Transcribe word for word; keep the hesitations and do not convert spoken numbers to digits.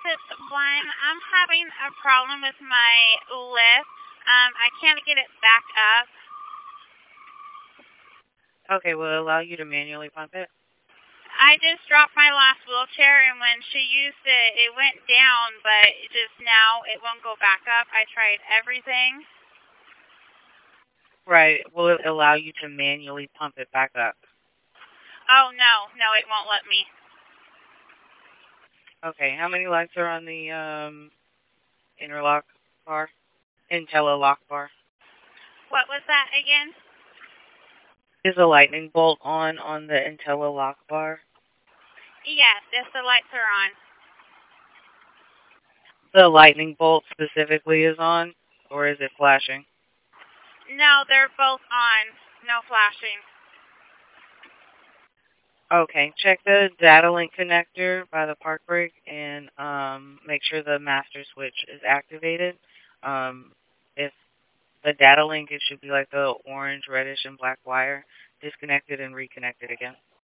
It's one. I'm having a problem with my lift. Um, I can't get it back up. Okay, will it allow you to manually pump it? I just dropped my last wheelchair, and when she used it, it went down, but it just now it won't go back up. I tried everything. Right. Will it allow you to manually pump it back up? Oh, no, no, it won't let me. Okay, how many lights are on the um, interlock bar? Intellilock bar? What was that again? Is a lightning bolt on on the Intellilock bar? Yes, yes, the lights are on. The lightning bolt specifically is on, or is it flashing? No, they're both on. No flashing. Okay, check the data link connector by the park brake and um, make sure the master switch is activated. Um, if the data link, it should be like the orange, reddish, and black wire. Disconnect it and reconnect it again.